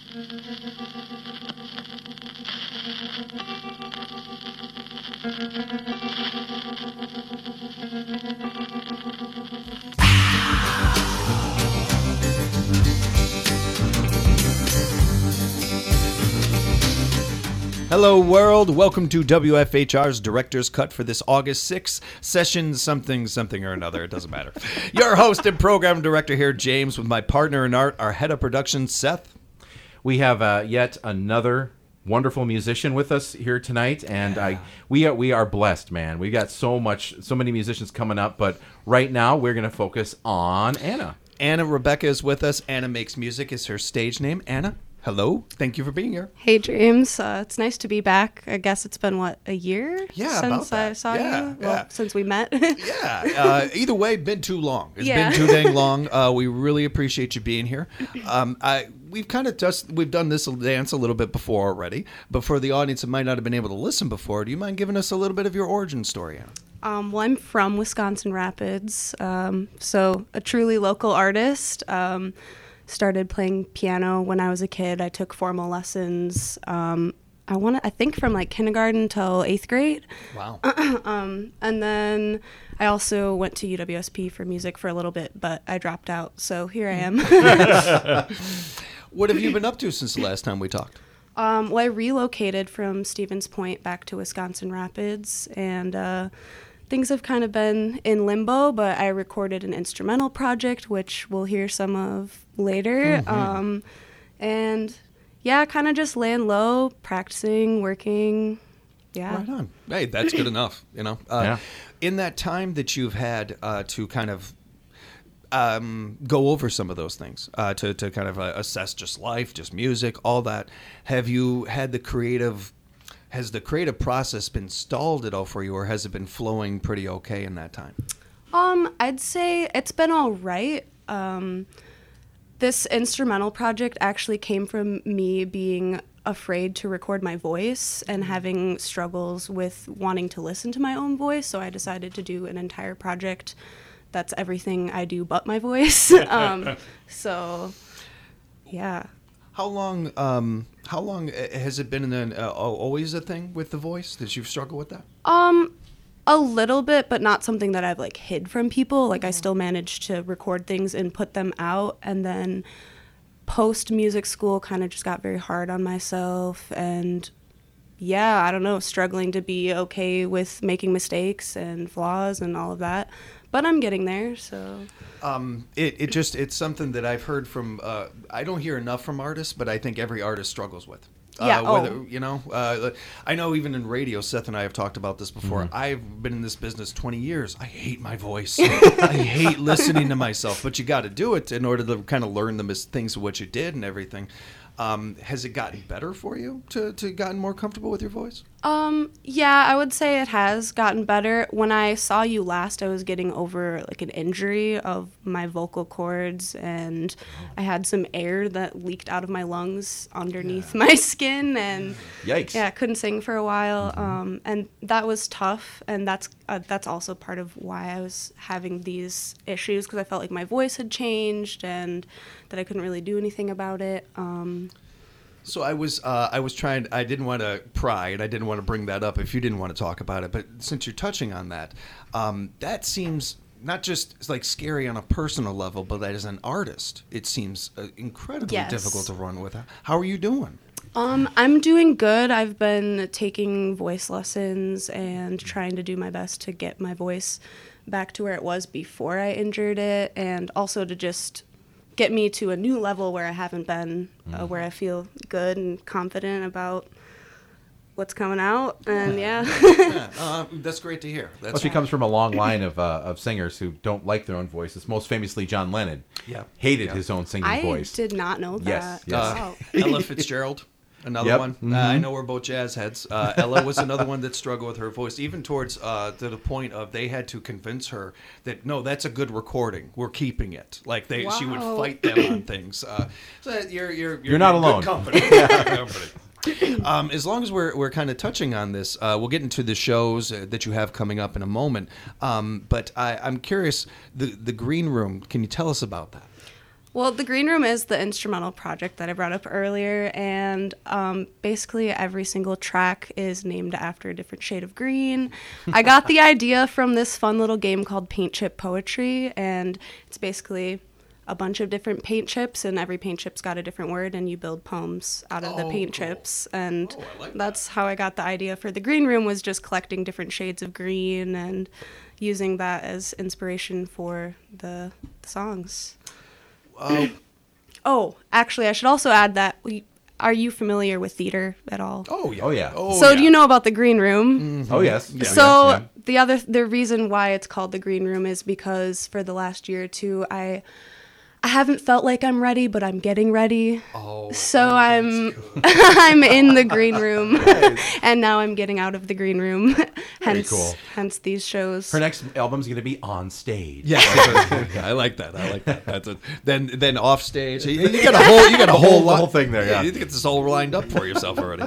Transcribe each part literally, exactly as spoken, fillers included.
Hello, world. Welcome to W F H R's Director's Cut for this August sixth session, something, something or another. It doesn't matter. Your host and program director here, James, with my partner in art, our head of production, Seth. We have uh, yet another wonderful musician with us here tonight, and yeah. I we are we are blessed, man. We got so much, so many musicians coming up, but right now we're going to focus on Anna. Anna Rebecca is with us. Anna Makes Music is her stage name. Anna, hello. Thank you for being here. Hey, James. Uh, it's nice to be back. I guess it's been, what, a year yeah, since I saw yeah, you? Yeah. Well, since we met. yeah. Uh, either way, been too long. It's yeah. been too dang long. Uh, we really appreciate you being here. Um, I We've kind of just, we've done this dance a little bit before already, but for the audience that might not have been able to listen before, do you mind giving us a little bit of your origin story, Anna? Um, well, I'm from Wisconsin Rapids, um, so a truly local artist. Um, started playing piano when I was a kid. I took formal lessons. Um, I want I think from like kindergarten till eighth grade. Wow. um, and then I also went to U W S P for music for a little bit, but I dropped out. So here I am. What have you been up to since the last time we talked? Um, well, I relocated from Stevens Point back to Wisconsin Rapids, and uh, things have kind of been in limbo, but I recorded an instrumental project, which we'll hear some of later. Mm-hmm. Um, and yeah, kind of just laying low, practicing, working. Yeah. Right on. Hey, that's good enough, you know. Uh, yeah. In that time that you've had uh, to kind of um, go over some of those things, uh, to, to kind of uh, assess just life, just music, all that, have you had the creative... Has the creative process been stalled at all for you, or has it been flowing pretty okay in that time? Um, I'd say it's been all right. Um, this instrumental project actually came from me being afraid to record my voice and having struggles with wanting to listen to my own voice, so I decided to do an entire project that's everything I do but my voice. um, so, yeah. How long? Um, how long has it been? An, uh, always a thing with the voice that you've struggled with that? Um, a little bit, but not something that I've like hid from people. Like I still managed to record things and put them out, and then post music school kind of just got very hard on myself, and yeah, I don't know, struggling to be okay with making mistakes and flaws and all of that. But I'm getting there, so. Um, it, it just, it's something that I've heard from, uh, I don't hear enough from artists, but I think every artist struggles with. Yeah, uh, whether, oh. You know, uh, I know even in radio, Seth and I have talked about this before. Mm-hmm. I've been in this business twenty years. I hate my voice. I hate listening to myself, but you got to do it in order to kind of learn the mis- things of what you did and everything. Um, has it gotten better for you to, to gotten more comfortable with your voice? Um, yeah, I would say it has gotten better. When I saw you last, I was getting over like an injury of my vocal cords, and I had some air that leaked out of my lungs underneath yeah. my skin, and yikes. Yeah, I couldn't sing for a while. Mm-hmm. Um, and that was tough, and that's uh, that's also part of why I was having these issues, because I felt like my voice had changed and that I couldn't really do anything about it. Um, So I was uh, I was trying, I didn't want to pry, and I didn't want to bring that up if you didn't want to talk about it, but since you're touching on that, um, that seems not just like scary on a personal level, but as an artist, it seems uh, incredibly yes. difficult to run with. How are you doing? Um, I'm doing good. I've been taking voice lessons and trying to do my best to get my voice back to where it was before I injured it, and also to just get me to a new level where I haven't been, uh, where I feel good and confident about what's coming out. And yeah, yeah uh, that's great to hear. That's Plus, she comes from a long line of uh, of singers who don't like their own voices. Most famously, John Lennon. Yeah, hated yeah. his own singing I voice. did not know that. Yes, yes. Uh, Wow. Ella Fitzgerald. Another yep. one. Mm-hmm. Uh, I know we're both jazz heads. Uh, Ella was another one that struggled with her voice, even towards uh, to the point of they had to convince her that no, that's a good recording. We're keeping it. Like they, wow. she would fight them on things. Uh, so you're you're you're, you're not good alone. Company. Good company. Um, as long as we're we're kind of touching on this, uh, we'll get into the shows uh, that you have coming up in a moment. Um, but I, I'm curious, the the green room. Can you tell us about that? Well, the Green Room is the instrumental project that I brought up earlier, and um, basically every single track is named after a different shade of green. I got the idea from this fun little game called Paint Chip Poetry, and it's basically a bunch of different paint chips, and every paint chip's got a different word, and you build poems out of Oh, the paint cool. chips. And Oh, I like that's how I got the idea for the Green Room, was just collecting different shades of green and using that as inspiration for the, the songs. Uh, Oh, actually, I should also add that we are you familiar with theater at all? oh yeah. Oh, yeah. Oh, so yeah. do you know about the Green Room? Oh yes. Yeah, So yes, yeah. the other the reason why it's called the Green Room is because for the last year or two I I haven't felt like I'm ready, but I'm getting ready. Oh, So I'm I'm in the Green Room, and now I'm getting out of the Green Room. hence, cool. hence these shows. Her next album's gonna be On Stage. Yeah, yeah, I like that. I like that. That's a, then then off stage. You, you got a whole you got a The whole whole- the lot- whole thing there, yeah. You get this all lined up for yourself already.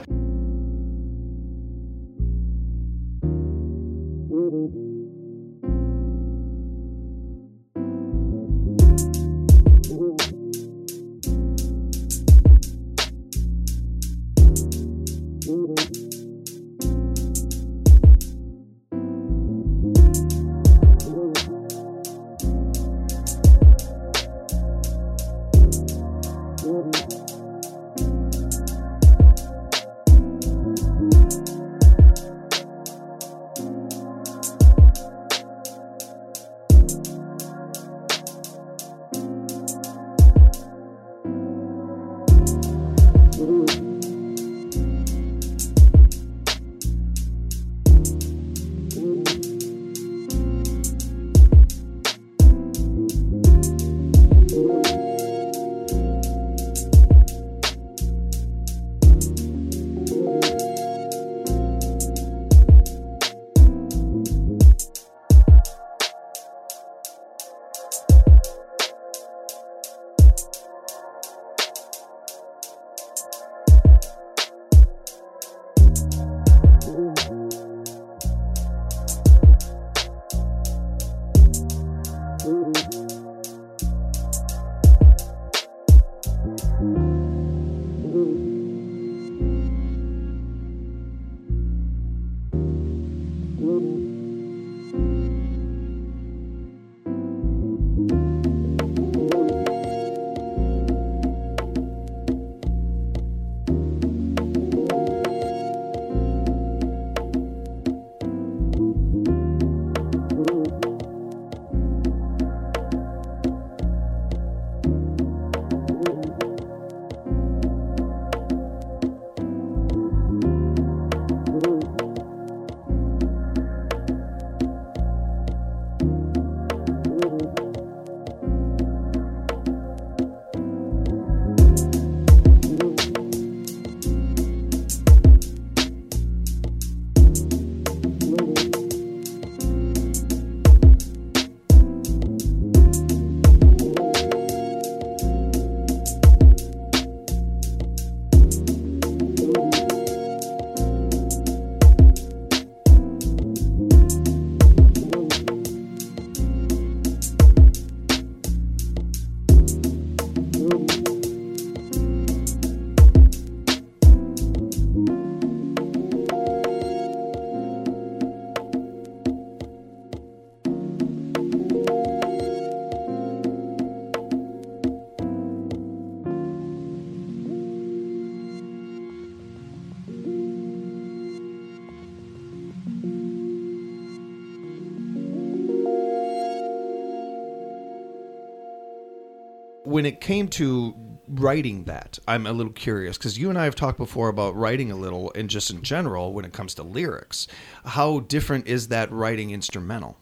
When it came to writing that, I'm a little curious because you and I have talked before about writing a little and just in general when it comes to lyrics. How different is that writing instrumental?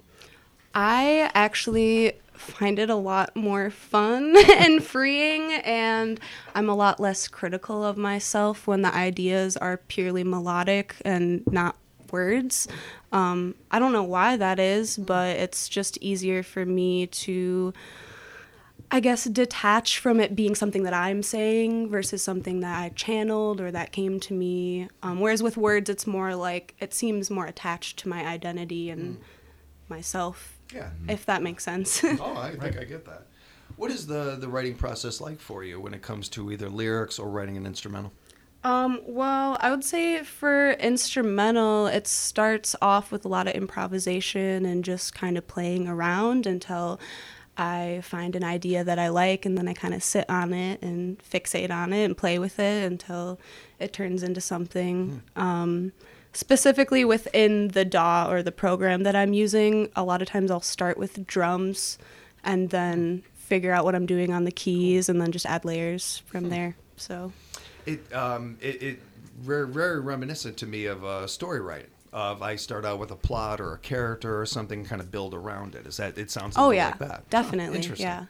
I actually find it a lot more fun and freeing, and I'm a lot less critical of myself when the ideas are purely melodic and not words. Um, I don't know why that is, but it's just easier for me to, I guess, detach from it being something that I'm saying versus something that I channeled or that came to me. Um, whereas with words, it's more like, it seems more attached to my identity and myself. Yeah. If that makes sense. Oh, I think I get that. What is the, the writing process like for you when it comes to either lyrics or writing an instrumental? Um, well, I would say for instrumental, it starts off with a lot of improvisation and just kind of playing around until I find an idea that I like, and then I kind of sit on it and fixate on it and play with it until it turns into something. Mm. Um, specifically within the D A W or the program that I'm using, a lot of times I'll start with drums and then figure out what I'm doing on the keys and then just add layers from there. So it um it, it very, very reminiscent to me of uh, story writing. Of I start out with a plot or a character or something, kind of build around it. Is that it sounds a oh little yeah like that? Definitely. Oh, interesting. Yeah.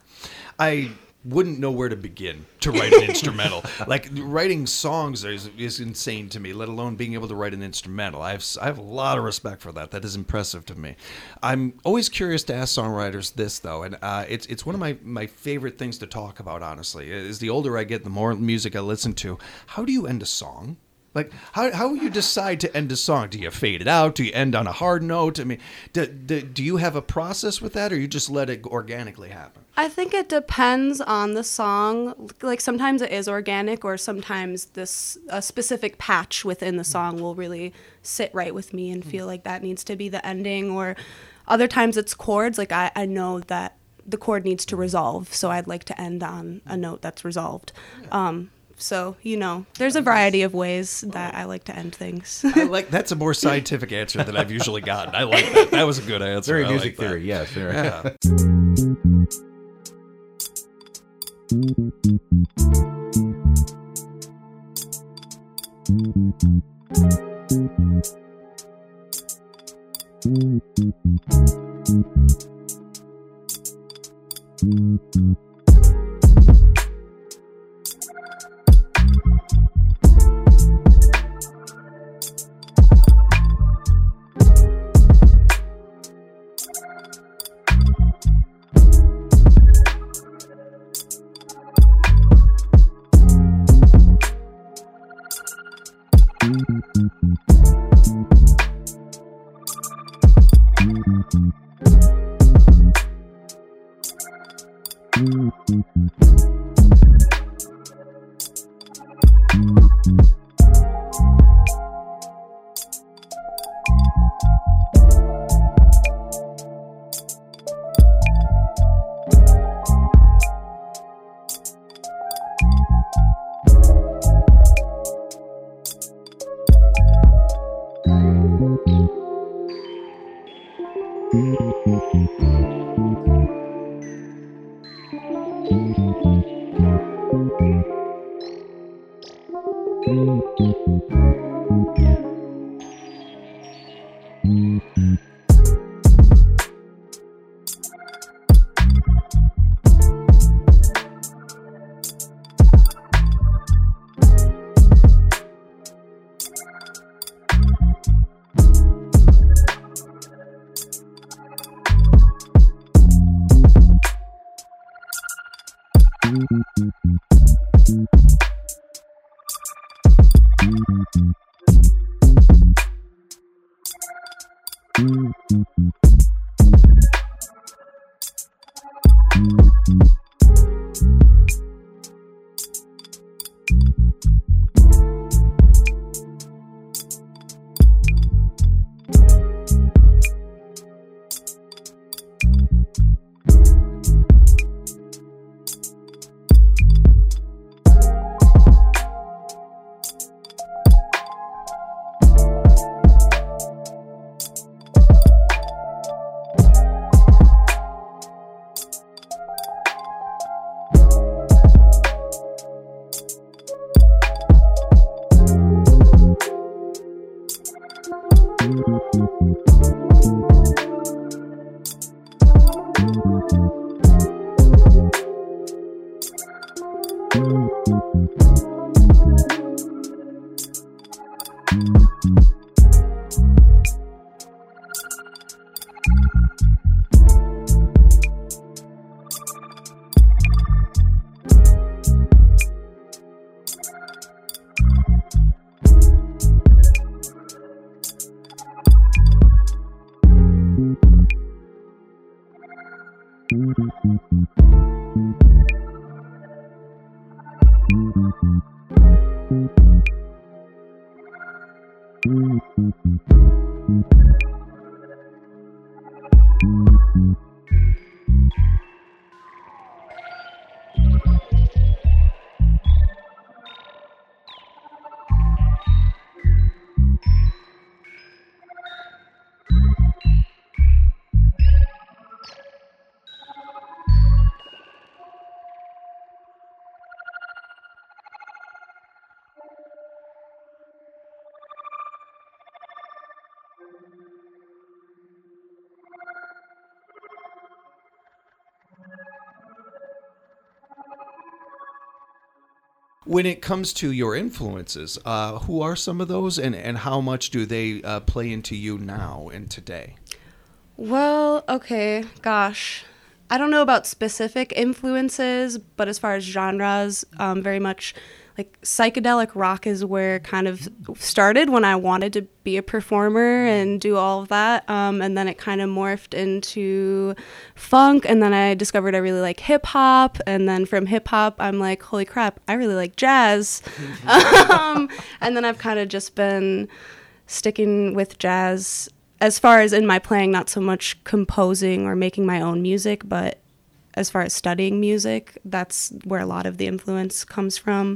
I wouldn't know where to begin to write an instrumental. Like writing songs is, is insane to me, let alone being able to write an instrumental. I have I have a lot of respect for that. That is impressive to me. I'm always curious to ask songwriters this though, and uh, it's it's one of my, my favorite things to talk about. Honestly, is the older I get, the more music I listen to. How do you end a song? Like, how how you decide to end a song? Do you fade it out? Do you end on a hard note? I mean, do, do, do you have a process with that, or you just let it organically happen? I think it depends on the song. Like, sometimes it is organic, or sometimes this a specific patch within the song will really sit right with me and feel like that needs to be the ending. Or other times it's chords. Like, I, I know that the chord needs to resolve, so I'd like to end on a note that's resolved. Um So, you know, there's a variety of ways that I like to end things. I like that's a more scientific answer than I've usually gotten. I like that. That was a good answer. Very I music like theory, yes. Very. Yeah. Thank you. When it comes to your influences, uh, who are some of those, and, and how much do they uh, play into you now and today? Well, okay, gosh. I don't know about specific influences, but as far as genres, um, very much like psychedelic rock is where it kind of started when I wanted to be a performer and do all of that. Um, and then it kind of morphed into funk. And then I discovered I really like hip hop. And then from hip hop, I'm like, holy crap, I really like jazz. um, and then I've kind of just been sticking with jazz as far as in my playing, not so much composing or making my own music, but as far as studying music, that's where a lot of the influence comes from.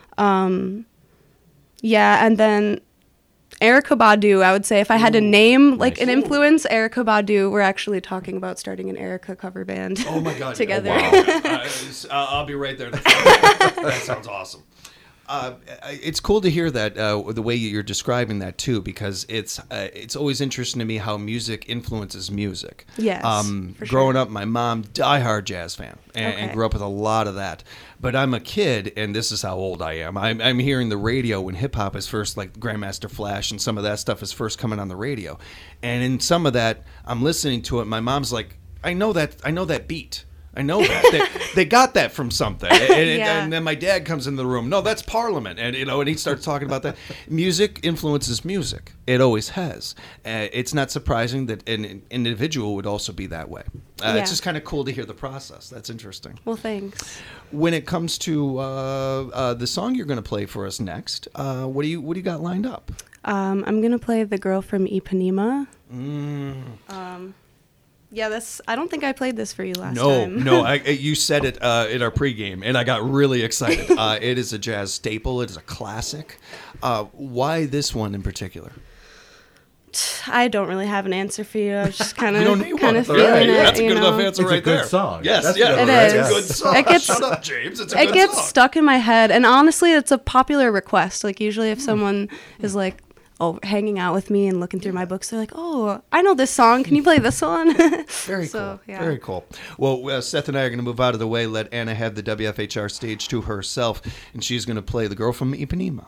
Um, yeah, and then Erykah Badu, I would say if I had to name like nice. an influence, Erykah Badu, we're actually talking about starting an Erykah cover band. Oh my God! together. Oh, wow. uh, I'll be right there. That sounds awesome. Uh, it's cool to hear that uh, the way you're describing that too, because it's uh, it's always interesting to me how music influences music. Yes, Um, for growing sure. up, my mom diehard jazz fan, and, and Okay. grew up with a lot of that. But I'm a kid, and this is how old I am. I'm, I'm hearing the radio when hip hop is first, like Grandmaster Flash and some of that stuff is first coming on the radio, and in some of that, I'm listening to it. My mom's like, "I know that, I know that beat." I know that they, they got that from something, and, and, Yeah. and then my dad comes in the room. No, that's Parliament, and you know, and he starts talking about that. Music influences music. It always has. Uh, it's not surprising that an, an individual would also be that way. Uh, Yeah. It's just kind of cool to hear the process. That's interesting. Well, thanks. When it comes to uh, uh, the song you're going to play for us next, uh, what do you what do you got lined up? Um, I'm gonna play "The Girl from Ipanema." Mm. Um, yeah, this. I don't think I played this for you last No, time. no, I, you said it uh, in our pregame, and I got really excited. Uh, it is a jazz staple. It is a classic. Uh, why this one in particular? I don't really have an answer for you. I was just kind You don't need of kind one. of feeling Right. it. That's a you good know? enough answer It's a right good there. song. Yes, That's yeah, good. It it's is. a good song. It gets- Shut up, James. It's a It good gets song. stuck in my head, and honestly, it's a popular request. Like usually, if someone is like, "Oh, hanging out with me and looking through my books," they're like, "Oh, I know this song. Can you play this one?" Very So, cool. yeah. Very cool. Well, uh, Seth and I are going to move out of the way, let Anna have the W F H R stage to herself, and she's going to play The Girl from Ipanema.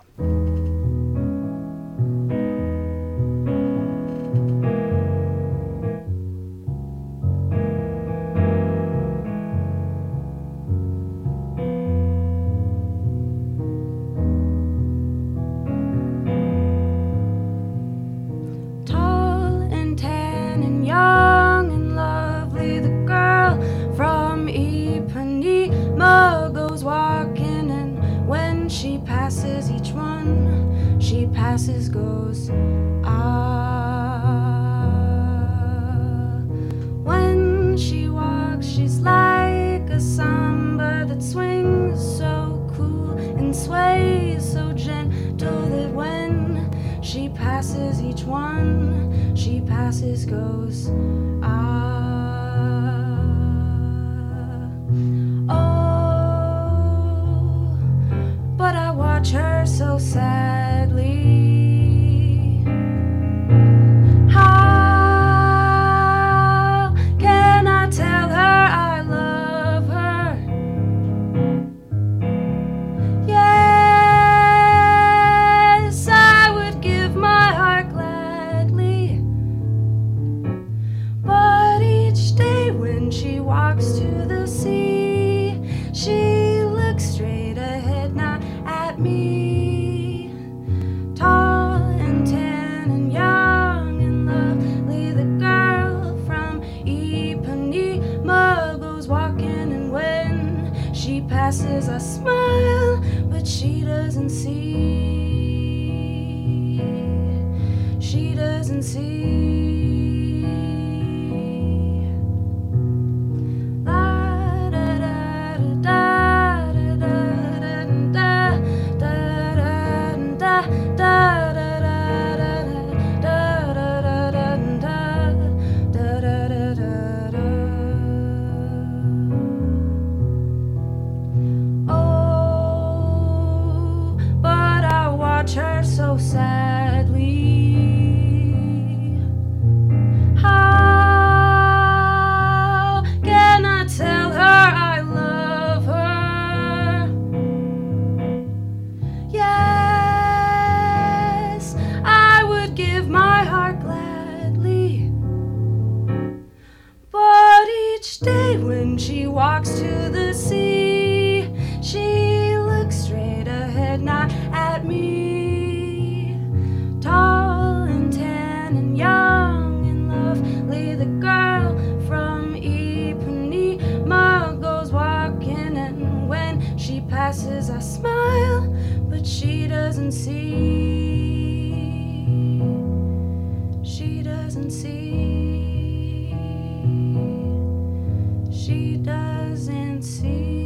Tall and tan and young and lovely, the girl from Ipanema goes walking, and when she passes each one, she passes goes ah. When she walks, she's like a samba that swings so cool and sways so gentle that when she passes each one, she passes goes ah. Oh, but I watch her so sadly. How can I tell her I love her? Yes, I would give my heart gladly. But each day when she walks to the sea, she looks straight ahead, not at me. Tall and tan and young and lovely, the girl from Ipanema goes walking, and when she passes, I smile, but she doesn't see. She doesn't see. La da da da da da da da da da oh, but I watch her so sadly. How can I tell her I love her? passes, I smile, but she doesn't see. She doesn't see. She doesn't see.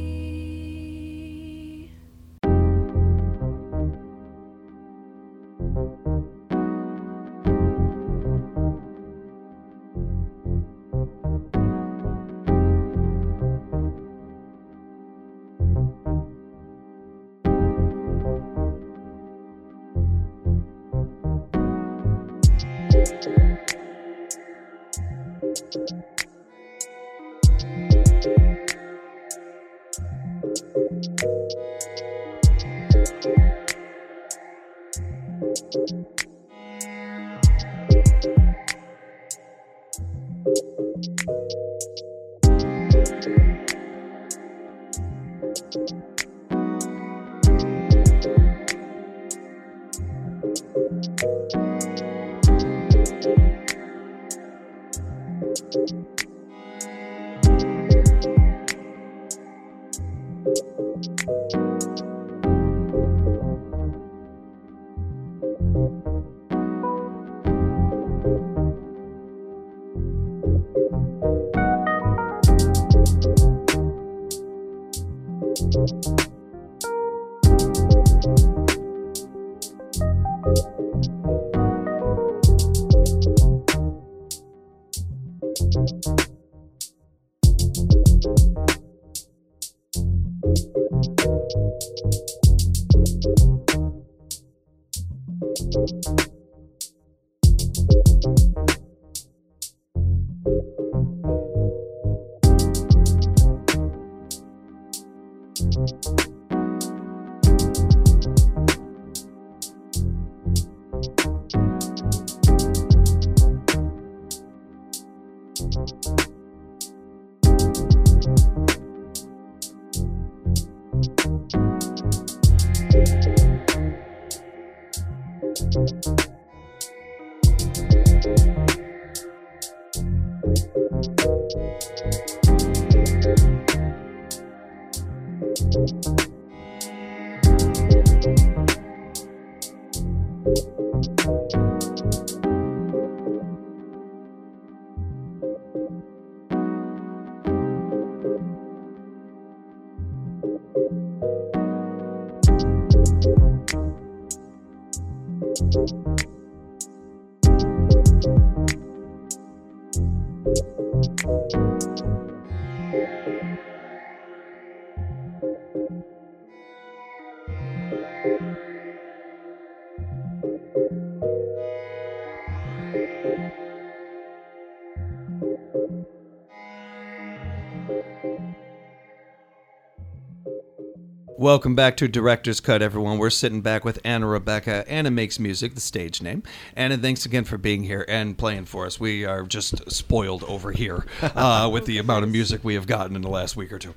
Welcome back to Director's Cut, everyone. We're sitting back with Anna Rebecca. Anna Makes Music, the stage name. Anna, thanks again for being here and playing for us. We are just spoiled over here uh, with the amount of music we have gotten in the last week or two.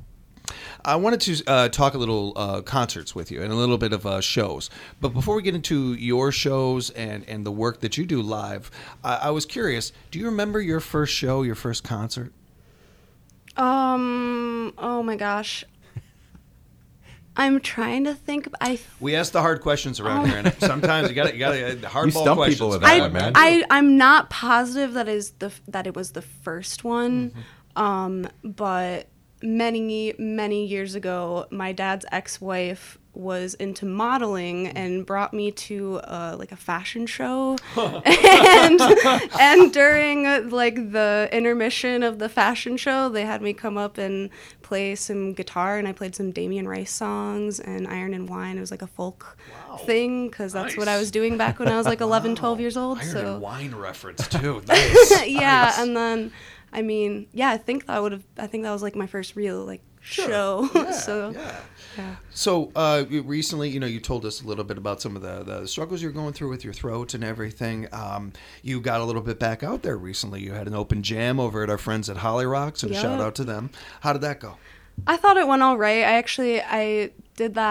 I wanted to uh, talk a little uh, concerts with you and a little bit of uh, shows. But before we get into your shows and, and the work that you do live, I, I was curious, do you remember your first show, your first concert? Um, oh my gosh. I'm trying to think. I we ask the hard questions around oh. here, and sometimes you got you got to hardball you stump questions. people with that I, one, man. I I'm not positive that is the that it was the first one, mm-hmm. um, but many many years ago, my dad's ex-wife was into modeling and brought me to uh, like a fashion show, and and during like the intermission of the fashion show, they had me come up and play some guitar, and I played some Damien Rice songs and Iron and Wine. It was like a folk wow. thing because that's nice. What I was doing back when I was like eleven, wow. twelve years old. Iron so. and Wine reference too. Nice. yeah, nice. And then I mean, yeah, I think that would have. I think that was like my first real like sure. show. Yeah, so. Yeah. Yeah. So uh, recently, you know, you told us a little bit about some of the, the struggles you're going through with your throat and everything. Um, you got a little bit back out there recently. You had an open jam over at our friends at Holly Rocks, and yep. a shout out to them. How did that go? I thought it went all right. I actually I did that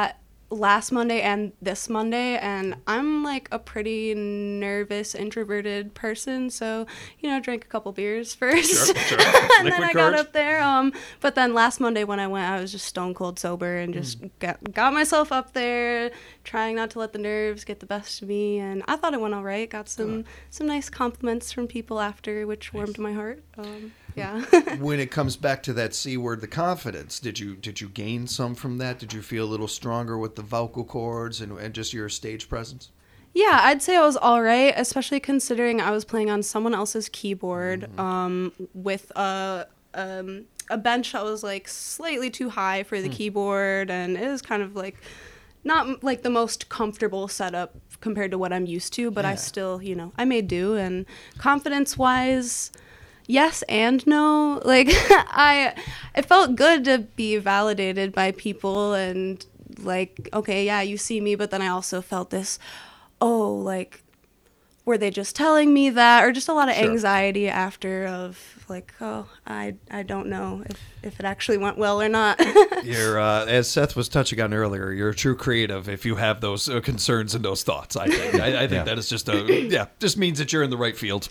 last Monday and this Monday, and I'm like a pretty nervous, introverted person, so you know, drank a couple beers first, Sure, sure. and Liquid then I courage. got up there. Um, but then last Monday when I went, I was just stone cold sober and just Mm. got got myself up there, trying not to let the nerves get the best of me, and I thought it went all right. Got some some nice compliments from people after, which warmed my heart. Um, yeah. When it comes back to that C word, the confidence, did you did you gain some from that? Did you feel a little stronger with the vocal cords and, and just your stage presence? Yeah, I'd say I was all right, especially considering I was playing on someone else's keyboard Mm-hmm. um, with a, um, a bench that was like slightly too high for Hmm. the keyboard, and it was kind of like not like the most comfortable setup compared to what I'm used to, but I Yeah. still, you know, I made do. And confidence wise, yes and no. Like I, it felt good to be validated by people and like, okay, yeah, you see me, but then I also felt this, oh, like, were they just telling me that, or just a lot of Sure. anxiety after of like, oh, I I don't know if, if it actually went well or not. You're, uh, as Seth was touching on earlier, you're a true creative if you have those uh, concerns and those thoughts. I think. I, I think Yeah. that is just a yeah, just means that you're in the right field.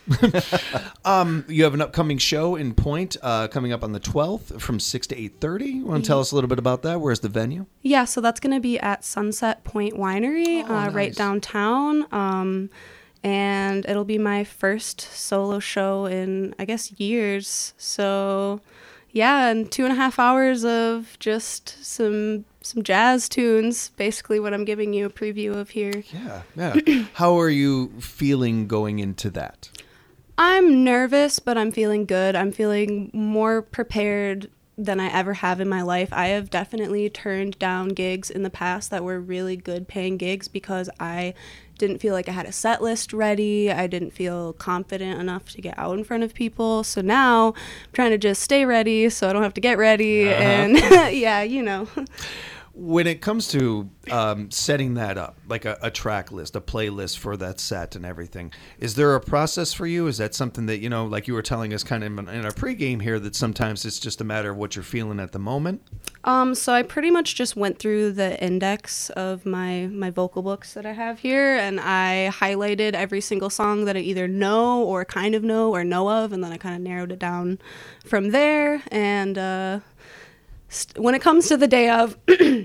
um, you have an upcoming show in Point uh, coming up on the twelfth from six to eight thirty. You want to tell us a little bit about that? Where's the venue? Yeah, so that's going to be at Sunset Point Winery, Oh, uh, right nice. downtown. Um, and it'll be my first solo show in, I guess, years. So, yeah, and two and a half hours of just some some jazz tunes, basically what I'm giving you a preview of here. Yeah, yeah. How are you feeling going into that? I'm nervous, but I'm feeling good. I'm feeling more prepared than I ever have in my life. I have definitely turned down gigs in the past that were really good paying gigs because I didn't feel like I had a set list ready. I didn't feel confident enough to get out in front of people. So now I'm trying to just stay ready so I don't have to get ready. Uh-huh. And yeah, you know. When it comes to um, setting that up, like a, a track list, a playlist for that set and everything, is there a process for you? Is that something that, you know, like you were telling us kind of in, in our pregame here, that sometimes it's just a matter of what you're feeling at the moment? Um, so I pretty much just went through the index of my, my vocal books that I have here, and I highlighted every single song that I either know or kind of know or know of, and then I kind of narrowed it down from there. And uh, st- when it comes to the day of,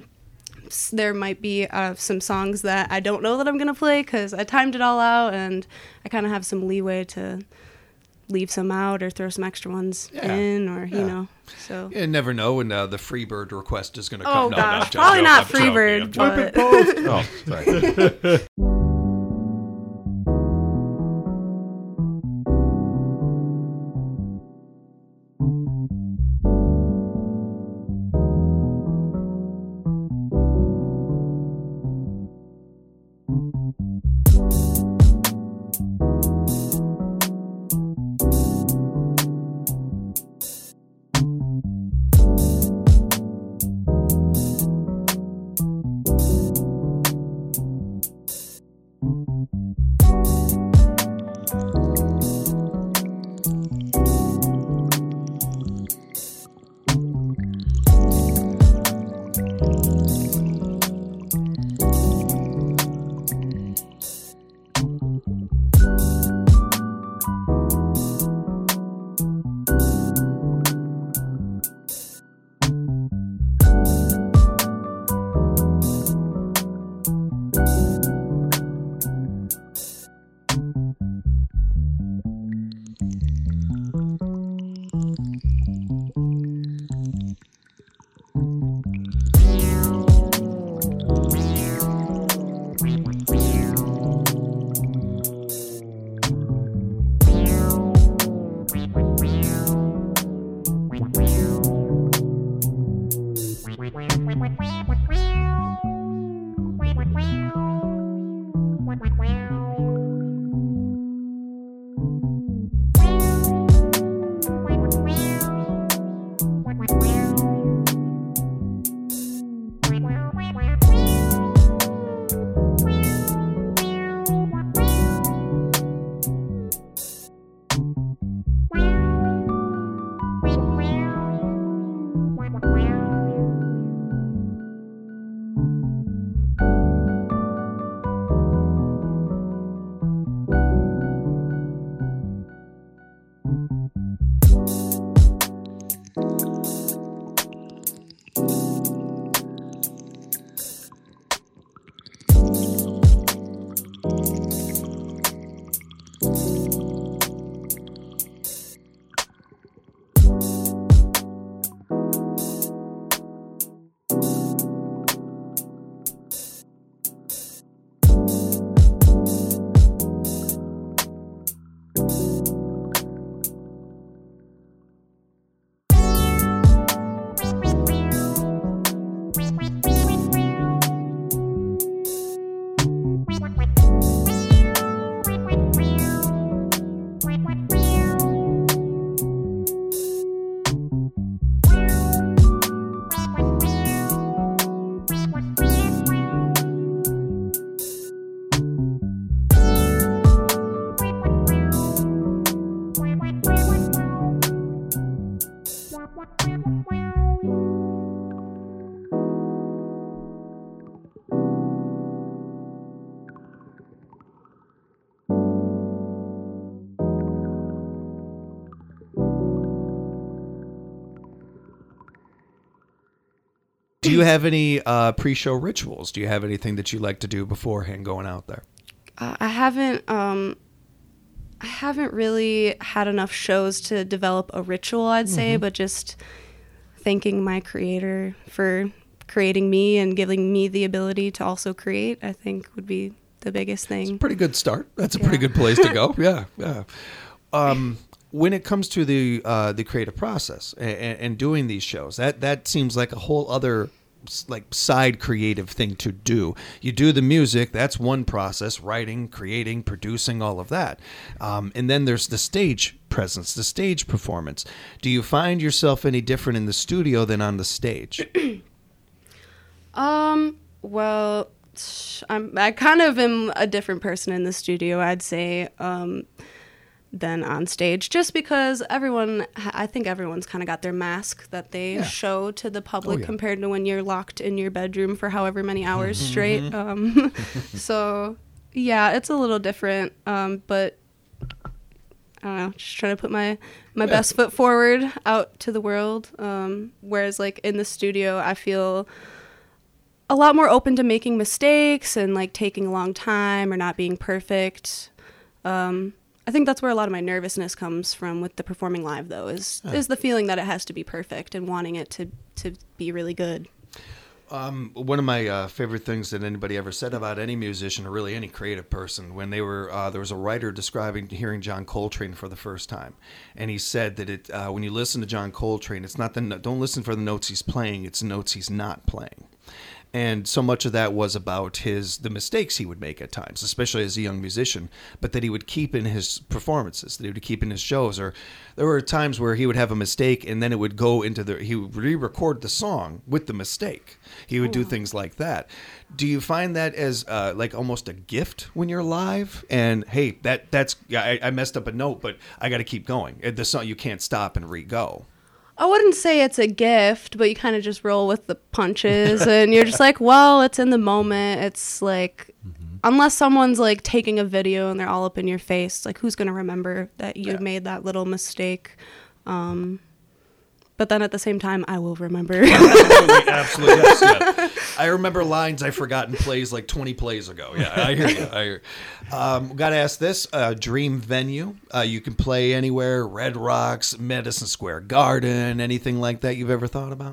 s- there might be uh, some songs that I don't know that I'm going to play because I timed it all out, and I kind of have some leeway to leave some out or throw some extra ones Yeah. in, or, you Yeah. know, so. You never know when uh, the Freebird request is going to Oh come. No, gosh, no, probably I'm not joking, I'm Freebird, joking. but Oh, sorry. Do you have any uh, pre-show rituals? Do you have anything that you like to do beforehand going out there? Uh, I haven't. Um, I haven't really had enough shows to develop a ritual, I'd say, Mm-hmm. but just thanking my creator for creating me and giving me the ability to also create, I think would be the biggest thing. Pretty good start. That's a Yeah. pretty good place to go. Yeah, yeah. Um, when it comes to the uh, the creative process and, and doing these shows, that that seems like a whole other s- like side creative thing to do. You do the music, that's one process: writing, creating, producing, all of that. Um, and then there's the stage presence, the stage performance. Do you find yourself any different in the studio than on the stage? Um, well, I'm, I kind of am a different person in the studio, I'd say, um, than on stage, just because everyone, I think everyone's kind of got their mask that they Yeah. show to the public Oh, yeah. compared to when you're locked in your bedroom for however many hours straight. Um, so, yeah, it's a little different, um, but I don't know, just trying to put my, my Yeah. best foot forward out to the world. Um, whereas, like, in the studio, I feel a lot more open to making mistakes and like taking a long time or not being perfect. Um, I think that's where a lot of my nervousness comes from with the performing live, though, is is the feeling that it has to be perfect and wanting it to, to be really good. Um, one of my uh, favorite things that anybody ever said about any musician or really any creative person, when they were uh, there was a writer describing hearing John Coltrane for the first time, and he said that it uh, when you listen to John Coltrane, it's not the no- don't listen for the notes he's playing, it's the notes he's not playing. And so much of that was about his the mistakes he would make at times, especially as a young musician, but that he would keep in his performances, that he would keep in his shows. Or there were times where he would have a mistake, and then it would go into the he would re-record the song with the mistake. He would do things like that. Do you find that as uh, like almost a gift when you're live? And hey, that that's yeah, I, I messed up a note, but I got to keep going. The song you can't stop and re-go. I wouldn't say it's a gift, but you kind of just roll with the punches and you're just like, well, it's in the moment. It's like, mm-hmm. unless someone's like taking a video and they're all up in your face, like who's going to remember that you Yeah. made that little mistake? Um, but then at the same time, I will remember. Absolutely, absolutely. Yes, yeah. I remember lines I forgot in plays like twenty plays ago. Yeah, I hear you. I hear. Um, Got to ask this: uh, dream venue? Uh, you can play anywhere. Red Rocks, Madison Square Garden, anything like that you've ever thought about?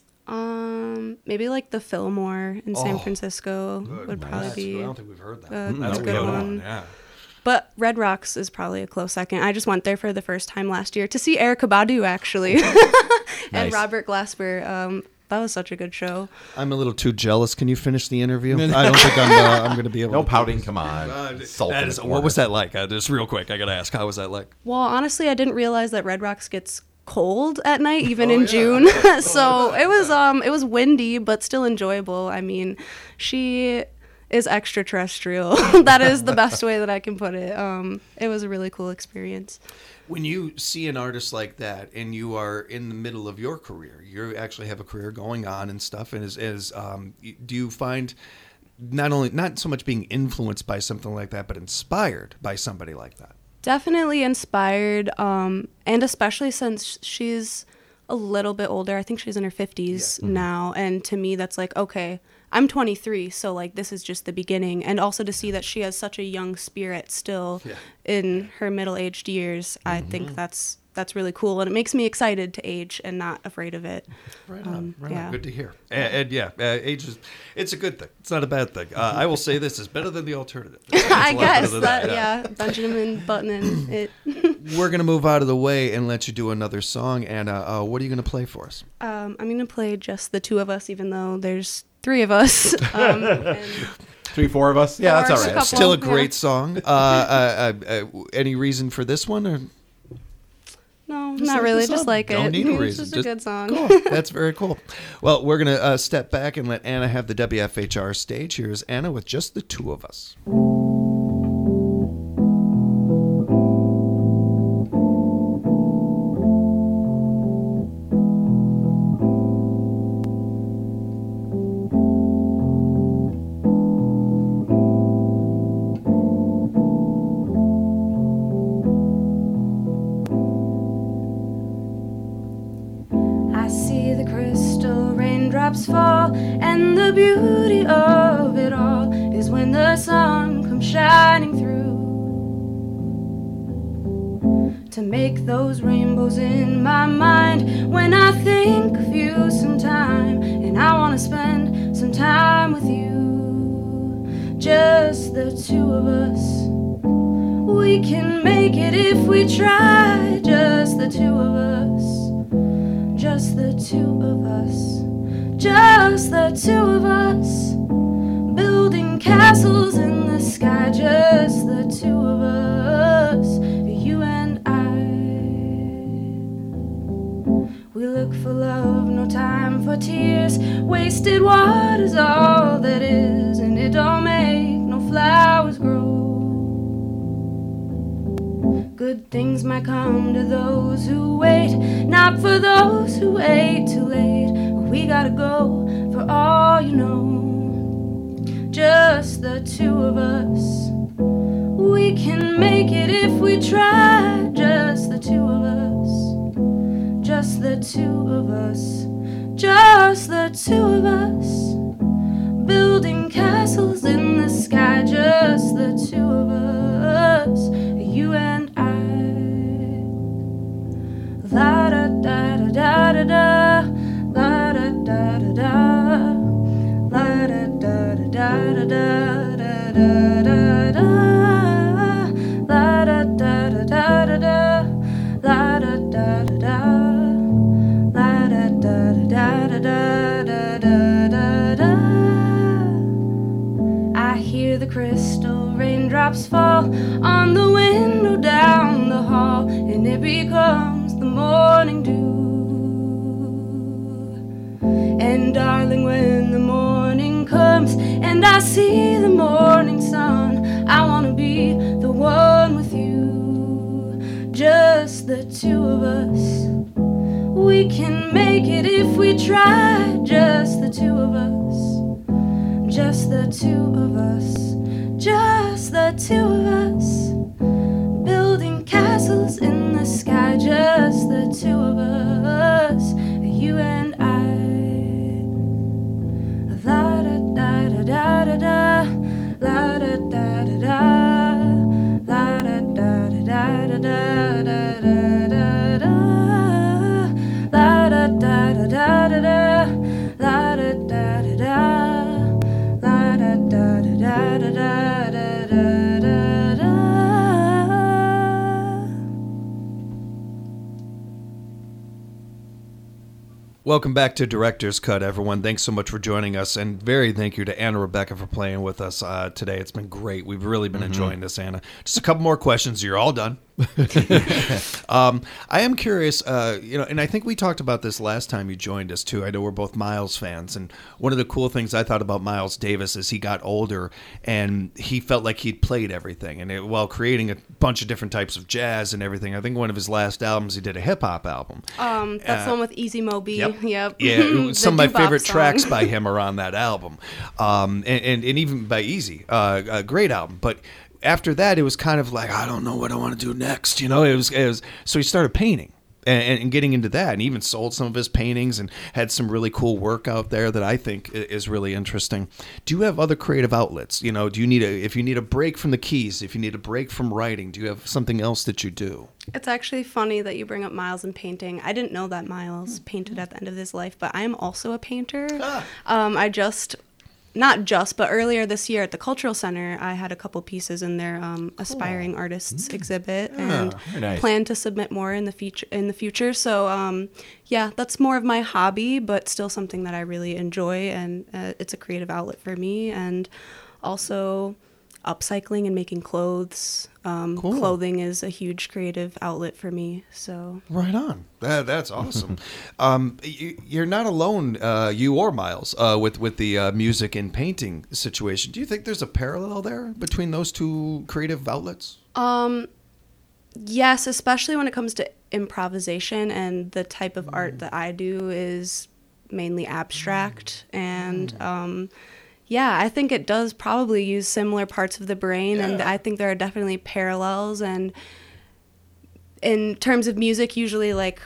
um, maybe like the Fillmore in San Oh, Francisco Good. would probably Nice. be. I don't think we've heard that. uh, Mm, that's a no, good we haven't. one. Yeah. But Red Rocks is probably a close second. I just went there for the first time last year to see Erykah Badu, actually, and Nice. Robert Glasper. Um, that was such a good show. I'm a little too jealous. Can you finish the interview? I don't think I'm. Uh, I'm going to be able. No to pouting, come on. Uh, Sulk that in is, the what corner. was that like? Uh, just real quick, I got to ask. How was that like? Well, honestly, I didn't realize that Red Rocks gets cold at night, even Oh, in yeah. June. So it was um it was windy, but still enjoyable. I mean, she is extraterrestrial. That is the best way that I can put it. Um, it was a really cool experience. When you see an artist like that and you are in the middle of your career, you actually have a career going on and stuff, and is, is um, do you find not only not so much being influenced by something like that, but inspired by somebody like that? Definitely inspired, um, and especially since she's a little bit older. I think she's in her fifties Yeah. now, and to me, that's like, okay, I'm twenty-three, so like this is just the beginning. And also to see that she has such a young spirit still Yeah. in her middle-aged years, I think that's that's really cool, and it makes me excited to age and not afraid of it. Right on. Um, right on. yeah. Good to hear. And, and yeah, uh, age is it's a good thing. It's not a bad thing. Uh, I will say this is better than the alternative. It's a I lot better guess than that, yeah. yeah, Benjamin Button it. We're gonna move out of the way and let you do another song. Anna, uh, what are you gonna play for us? Um, I'm gonna play just the two of us, even though there's three of us. Um, and Three, four of us? Yeah, Or that's a all right. couple. Still a yeah. great song. Uh, uh, uh, uh, any reason for this one? Or? no, Just not like really. the Just song. like Don't it. need a It's reason. just a Just- good song. Cool. That's very cool. Well, we're going to uh, step back and let Anna have the W F H R stage. Here's Anna with just the two of us. I see the crystal raindrops fall beauty of it all is when the sun comes shining through to make those rainbows in my mind. When I think of you sometime and I want to spend some time with you, just the two of us. We can make it if we try, just the two of us, just the two of us, just the two of us, building castles in the sky, just the two of us, you and I. We look for love, no time for tears, wasted water's all that is, and it don't make no flowers grow. Good things might come to those who wait, not for those who wait too late. But we gotta go for all you know, just the two of us. We can make it if we try, just the two of us, just the two of us, just the two of us, building castles in the sky, just the two of us, you and I. La da da da da da, la da da da da, la da da da da da da da da, la da da da da da, la da da da da, la da da da da da da da. I hear the crystal raindrops fall on the window down the hall, and it becomes the morning dew. And darling, when the morning comes and I see the morning sun, I wanna be the one with you, just the two of us. We can make it if we try, just the two of us, just the two of us, just the two of us, building castles in the sky, just the two of us, you and I. La da da da da da, la da da da da, la da da da da da da da da, la da da da da da, la da da da da, la da da da da da da da da. Welcome back to Director's Cut, everyone. Thanks so much for joining us, and very thank you to Anna Rebecca for playing with us uh, today. It's been great. We've really been mm-hmm. enjoying this, Anna. Just a couple more questions. You're all done. um, I am curious, uh, you know, and I think we talked about this last time you joined us too. I know we're both Miles fans, and one of the cool things I thought about Miles Davis is he got older and he felt like he'd played everything, and it, while creating a bunch of different types of jazz and everything. I think one of his last albums he did a hip hop album. Um, that's uh, the one with Easy Moby. Yep. Yep. Yeah, some of my favorite song. tracks by him are on that album, um, and, and and even by Easy, uh, a great album, but. After that, it was kind of like, I don't know what I want to do next. You know, it was, it was so he started painting and, and getting into that, and even sold some of his paintings and had some really cool work out there that I think is really interesting. Do you have other creative outlets? You know, do you need a, if you need a break from the keys, if you need a break from writing, do you have something else that you do? It's actually funny that you bring up Miles and painting. I didn't know that Miles painted at the end of his life, but I am also a painter. Ah. Um, I just... Not just, but earlier this year at the Cultural Center, I had a couple pieces in their um, Aspiring cool. Artists mm. exhibit, yeah, and nice. plan to submit more in the future. In the future, so um, yeah, that's more of my hobby, but still something that I really enjoy, and uh, it's a creative outlet for me. And also, upcycling and making clothes. Um, cool. Clothing is a huge creative outlet for me. So right on. That, that's awesome. um, you, you're not alone, uh, you or Miles, uh, with with the uh, music and painting situation. Do you think there's a parallel there between those two creative outlets? Um, yes, especially when it comes to improvisation, and the type of mm. art that I do is mainly abstract mm. and. Mm. Um, Yeah, I think it does probably use similar parts of the brain, yeah. and I think there are definitely parallels. And in terms of music, usually like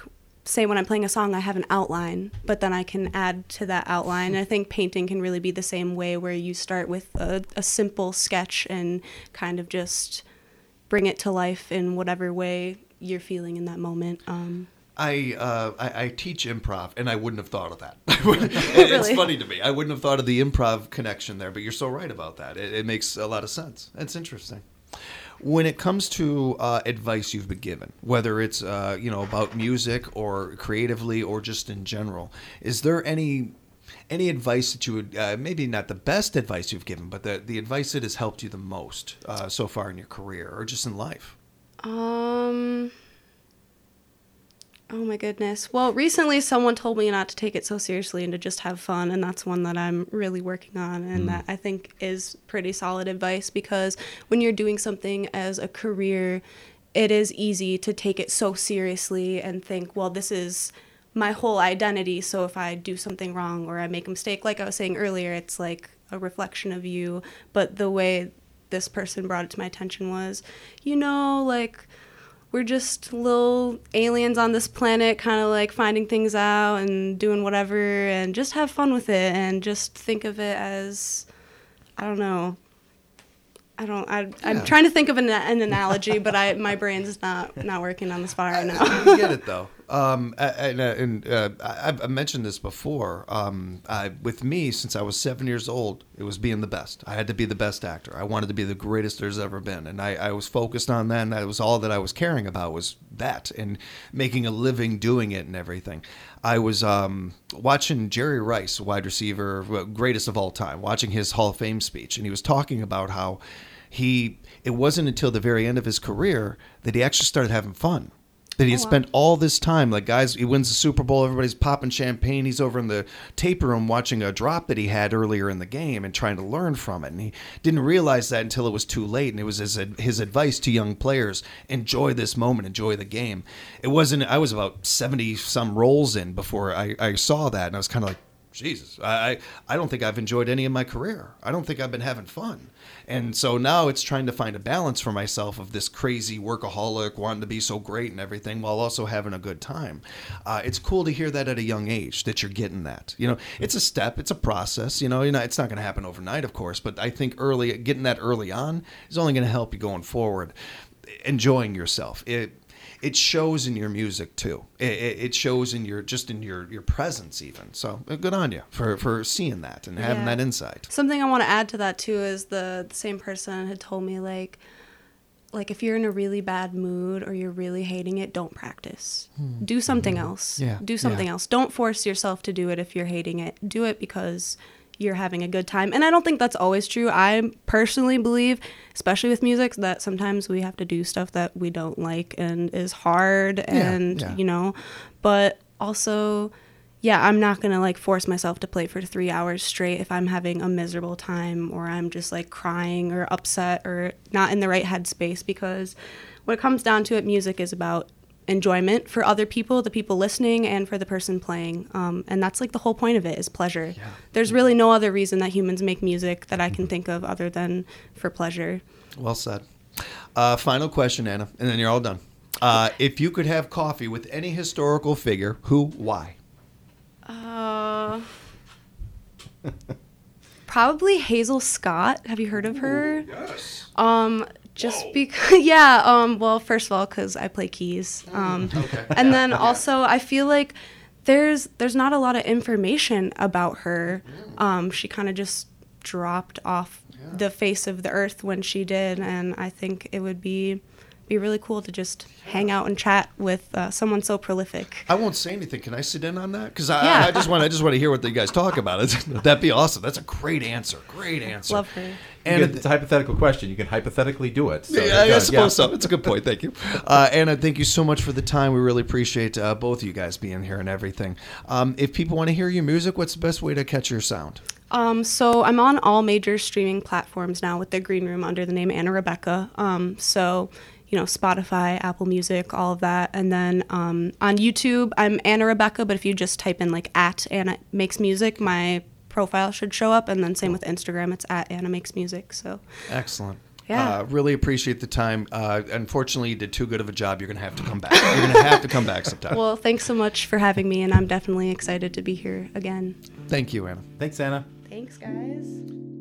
say when I'm playing a song, I have an outline, but then I can add to that outline. And I think painting can really be the same way, where you start with a, a simple sketch and kind of just bring it to life in whatever way you're feeling in that moment. Um, I, uh, I I teach improv, and I wouldn't have thought of that. It's Really? funny to me. I wouldn't have thought of the improv connection there, but you're so right about that. It, it makes a lot of sense. It's interesting. When it comes to uh, advice you've been given, whether it's uh, you know about music or creatively or just in general, is there any any advice that you would uh, maybe not the best advice you've given, but the the advice that has helped you the most uh, so far in your career or just in life? Um. Oh my goodness. Well, recently someone told me not to take it so seriously and to just have fun, and that's one that I'm really working on, and Mm. that I think is pretty solid advice, because when you're doing something as a career, it is easy to take it so seriously and think, well, this is my whole identity, so if I do something wrong or I make a mistake, like I was saying earlier, it's like a reflection of you. But the way this person brought it to my attention was, you know, like, we're just little aliens on this planet, kind of like finding things out and doing whatever, and just have fun with it, and just think of it as, I don't know. I don't. I, I'm Yeah. trying to think of an, an analogy, but I my brain's not not working on this far right now. I get it though. Um, and uh, and uh, I- I've mentioned this before. Um, I, with me, since I was seven years old, it was being the best. I had to be the best actor. I wanted to be the greatest there's ever been, and I, I was focused on that. And that was all that I was caring about, was that, and making a living doing it and everything. I was um, watching Jerry Rice, wide receiver, well, greatest of all time, watching his Hall of Fame speech, and he was talking about how he. It wasn't until the very end of his career that he actually started having fun. That he had Oh, wow. spent all this time, like, guys, he wins the Super Bowl, everybody's popping champagne, he's over in the tape room watching a drop that he had earlier in the game and trying to learn from it. And he didn't realize that until it was too late. And it was his, his advice to young players: enjoy this moment, enjoy the game. It wasn't, I was about seventy some rolls in before I, I saw that. And I was kind of like, Jesus, I, I I don't think I've enjoyed any of my career. I don't think I've been having fun. And so now it's trying to find a balance for myself of this crazy workaholic, wanting to be so great and everything, while also having a good time. Uh, it's cool to hear that at a young age, that you're getting that. You know, it's a step, it's a process. You know, you know it's not going to happen overnight, of course, but I think early, getting that early on is only going to help you going forward. Enjoying yourself. It It shows in your music too. It, it it shows in your just in your, your presence even. So uh, good on you for, for seeing that and having Yeah. that insight. Something I want to add to that too is the, the same person had told me, like, like if you're in a really bad mood or you're really hating it, don't practice. Do something else. Yeah, Do something yeah. else. Don't force yourself to do it if you're hating it. Do it because you're having a good time. And I don't think that's always true. I personally believe, especially with music, that sometimes we have to do stuff that we don't like and is hard and, yeah. you know, but also, yeah, I'm not going to like force myself to play for three hours straight if I'm having a miserable time or I'm just like crying or upset or not in the right headspace, because when it comes down to it, music is about enjoyment for other people, the people listening, and for the person playing. Um, and that's like the whole point of it, is pleasure. Yeah. There's really no other reason that humans make music that I can think of other than for pleasure. Well said. Uh, final question, Anna, and then you're all done. Uh, if you could have coffee with any historical figure, who, why? Uh, probably Hazel Scott. Have you heard of her? Yes. Um, just because, yeah. Um, well, first of all, because I play keys. Um, Okay. and then also, I feel like there's there's not a lot of information about her. Um, she kind of just dropped off Yeah. the face of the earth when she did, and I think it would be be really cool to just hang out and chat with uh, someone so prolific. I won't say anything. Can I sit in on that? Because I, Yeah. I just want I just want to hear what you guys talk about. It's, that'd be awesome. That's a great answer. Great answer. Love her. And And it's a hypothetical question. You can hypothetically do it. So yeah, I yeah, suppose yeah. so. It's a good point. Thank you. Uh, Anna, thank you so much for the time. We really appreciate uh, both of you guys being here and everything. Um, if people want to hear your music, what's the best way to catch your sound? Um, so I'm on all major streaming platforms now with the Green Room under the name Anna Rebecca. Um, so, you know, Spotify, Apple Music, all of that. And then um, on YouTube, I'm Anna Rebecca, but if you just type in like at Anna Makes Music, my profile should show up. And then same with Instagram, it's at Anna Makes Music. So Excellent. Yeah. Uh, really appreciate the time. Uh, unfortunately, you did too good of a job. You're going to have to come back. You're going to have to come back sometime. Well, thanks so much for having me, and I'm definitely excited to be here again. Thank you, Anna. Thanks, Anna. Thanks, guys.